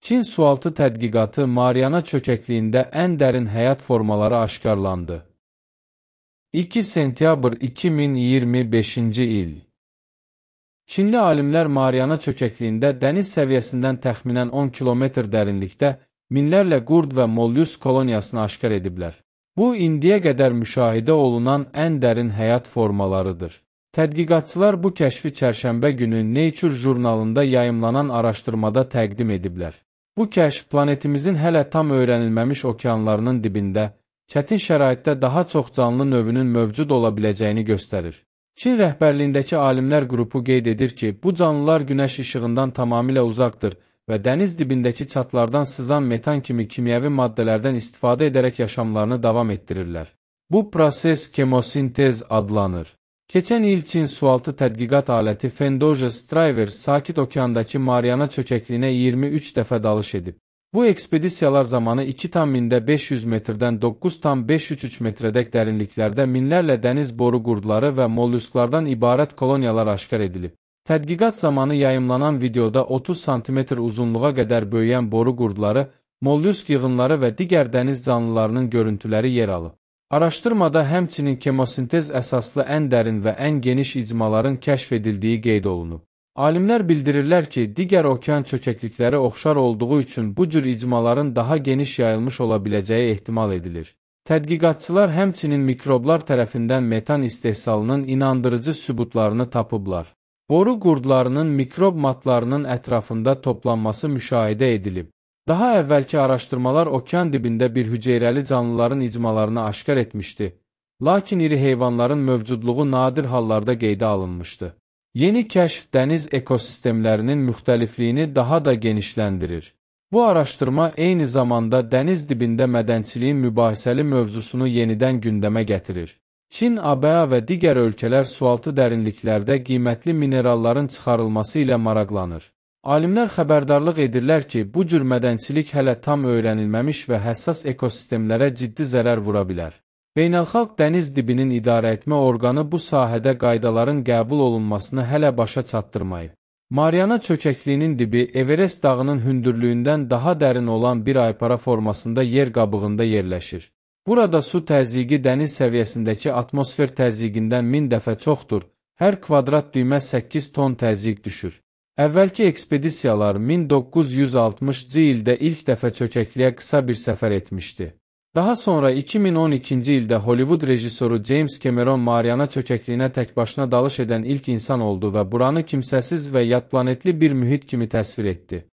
Çin sualtı tədqiqatı Mariana çökəkliyində ən dərin həyat formaları aşkarlandı. 2 sentyabr 2025-ci il. Çinli alimlər Mariana çökəkliyində dəniz səviyyəsindən təxminən 10 kilometr dərinlikdə minlərlə qurd və mollyusk koloniyasını aşkar ediblər. Bu, indiyə qədər müşahidə olunan ən dərin həyat formalarıdır. Tədqiqatçılar bu kəşfi çərşənbə günü Nature jurnalında yayımlanan araşdırmada təqdim ediblər. Bu kəşf planetimizin hələ tam öyrənilməmiş okeanlarının dibində, çətin şəraitdə daha çox canlı növünün mövcud ola biləcəyini göstərir. Çin rəhbərliyindəki alimlər qrupu qeyd edir ki, bu canlılar günəş işığından tamamilə uzaqdır və dəniz dibindəki çatlardan sızan metan kimi kimyəvi maddələrdən istifadə edərək yaşamlarını davam etdirirlər. Bu proses kemosintez adlanır. Keçən il Çin sualtı tədqiqat aləti Fendoja Striver Sakit Okeandakı Mariana çökəkliyinə 23 dəfə dalış edib. Bu ekspedisiyalar zamanı 2,500 metrdən 9,533 metrədək dərinliklərdə minlərlə dəniz boru qurdları və mollyusklardan ibarət koloniyalar aşkar edilib. Tədqiqat zamanı yayımlanan videoda 30 sm uzunluğa qədər böyüyən boru qurdları, mollyusk yığınları və digər dəniz canlılarının görüntüləri yer alıb. Araşdırmada həmçinin kemosintez əsaslı ən dərin və ən geniş icmaların kəşf edildiyi qeyd olunub. Alimlər bildirirlər ki, digər okean çökəklikləri oxşar olduğu üçün bu cür icmaların daha geniş yayılmış ola biləcəyi ehtimal edilir. Tədqiqatçılar həmçinin mikroblar tərəfindən metan istehsalının inandırıcı sübutlarını tapıblar. Boru qurdlarının mikrob matlarının ətrafında toplanması müşahidə edilib. Daha əvvəlki araşdırmalar okean dibində bir hüceyrəli canlıların icmalarını aşkar etmişdi, lakin iri heyvanların mövcudluğu nadir hallarda qeydə alınmışdı. Yeni kəşf dəniz ekosistemlərinin müxtəlifliyini daha da genişləndirir. Bu araşdırma eyni zamanda dəniz dibində mədənçiliyin mübahisəli mövzusunu yenidən gündəmə gətirir. Çin, ABA və digər ölkələr sualtı dərinliklərdə qiymətli mineralların çıxarılması ilə maraqlanır. Alimlər xəbərdarlıq edirlər ki, bu cür mədənçilik hələ tam öyrənilməmiş və həssas ekosistemlərə ciddi zərər vura bilər. Beynəlxalq dəniz dibinin idarəetmə orqanı bu sahədə qaydaların qəbul olunmasını hələ başa çatdırmayıb. Mariana çökəkliyinin dibi Everest dağının hündürlüyündən daha dərin olan bir aypara formasında yer qabığında yerləşir. Burada su təzyiqi dəniz səviyyəsindəki atmosfer təzyiqindən 1000 dəfə çoxdur, hər kvadrat düymə 8 ton təzyiq düşür. Əvvəlki ekspedisiyalar 1960-cı ildə ilk dəfə çökəkliyə qısa bir səfər etmişdi. Daha sonra 2012-ci ildə Hollywood rejissoru James Cameron Mariana çökəkliyinə təkbaşına dalış edən ilk insan oldu və buranı kimsəsiz və yadplanetli bir mühit kimi təsvir etdi.